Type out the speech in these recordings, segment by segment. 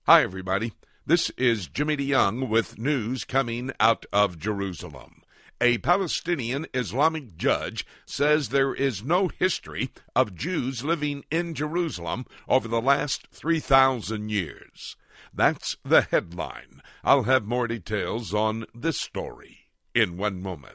Hi, everybody. This is Jimmy DeYoung with news coming out of Jerusalem. A Palestinian Islamic judge says there is no history of Jews living in Jerusalem over the last 3,000 years. That's the headline. I'll have more details on this story in one moment.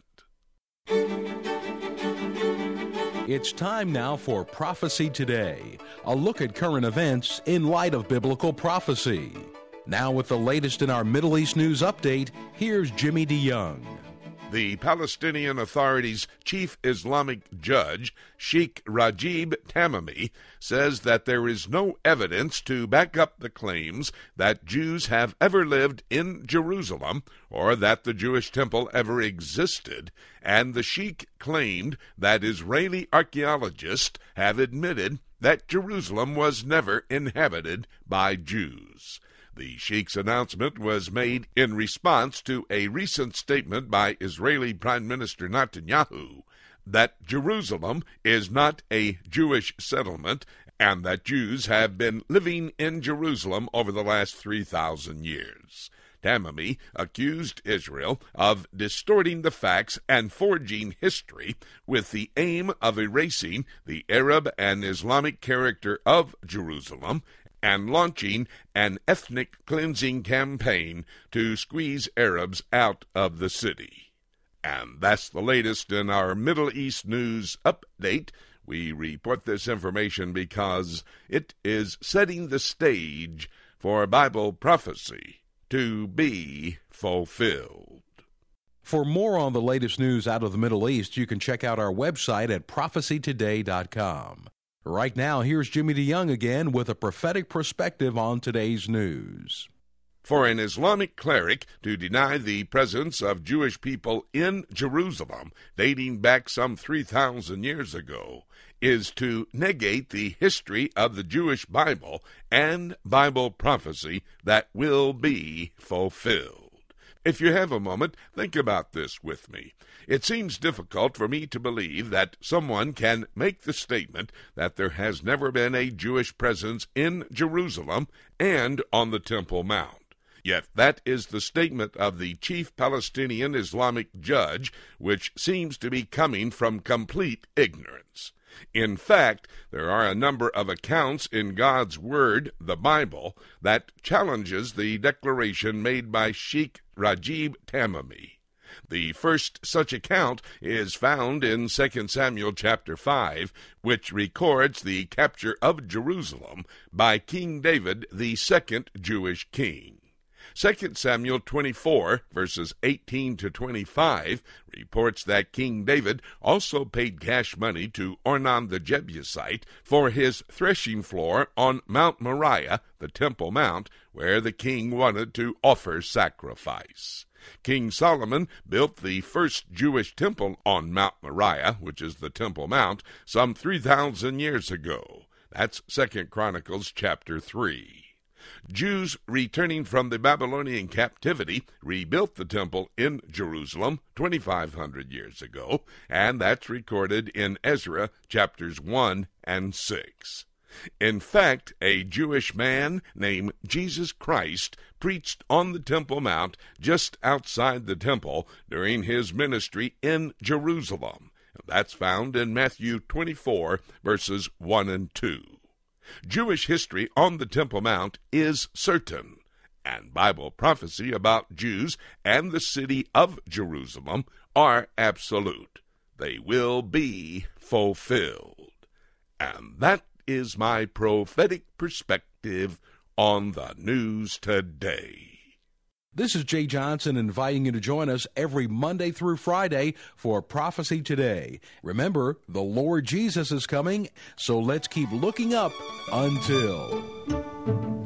It's time now for Prophecy Today, a look at current events in light of biblical prophecy. Now with the latest in our Middle East news update, here's Jimmy DeYoung. The Palestinian Authority's chief Islamic judge, Sheikh Rajib Tamimi, says that there is no evidence to back up the claims that Jews have ever lived in Jerusalem or that the Jewish temple ever existed, and the sheikh claimed that Israeli archaeologists have admitted that Jerusalem was never inhabited by Jews. The sheikh's announcement was made in response to a recent statement by Israeli Prime Minister Netanyahu that Jerusalem is not a Jewish settlement and that Jews have been living in Jerusalem over the last 3,000 years. Tamimi accused Israel of distorting the facts and forging history with the aim of erasing the Arab and Islamic character of Jerusalem and launching an ethnic cleansing campaign to squeeze Arabs out of the city. And that's the latest in our Middle East news update. We report this information because it is setting the stage for Bible prophecy to be fulfilled. For more on the latest news out of the Middle East, you can check out our website at prophecytoday.com. Right now, here's Jimmy DeYoung again with a prophetic perspective on today's news. For an Islamic cleric to deny the presence of Jewish people in Jerusalem, dating back some 3,000 years ago, is to negate the history of the Jewish Bible and Bible prophecy that will be fulfilled. If you have a moment, think about this with me. It seems difficult for me to believe that someone can make the statement that there has never been a Jewish presence in Jerusalem and on the Temple Mount. Yet that is the statement of the chief Palestinian Islamic judge, which seems to be coming from complete ignorance. In fact, there are a number of accounts in God's Word, the Bible, that challenges the declaration made by Sheikh Rajib Tamimi. The first such account is found in 2 Samuel chapter 5, which records the capture of Jerusalem by King David, the second Jewish king. 2 Samuel 24, verses 18 to 25, reports that King David also paid cash money to Ornan the Jebusite for his threshing floor on Mount Moriah, the Temple Mount, where the king wanted to offer sacrifice. King Solomon built the first Jewish temple on Mount Moriah, which is the Temple Mount, some 3,000 years ago. That's 2 Chronicles chapter 3. Jews returning from the Babylonian captivity rebuilt the temple in Jerusalem 2,500 years ago, and that's recorded in Ezra chapters 1 and 6. In fact, a Jewish man named Jesus Christ preached on the Temple Mount just outside the temple during his ministry in Jerusalem. That's found in Matthew 24, verses 1 and 2. Jewish history on the Temple Mount is certain, and Bible prophecy about Jews and the city of Jerusalem are absolute. They will be fulfilled. And that is my prophetic perspective on the news today. This is Jay Johnson inviting you to join us every Monday through Friday for Prophecy Today. Remember, the Lord Jesus is coming, so let's keep looking up until...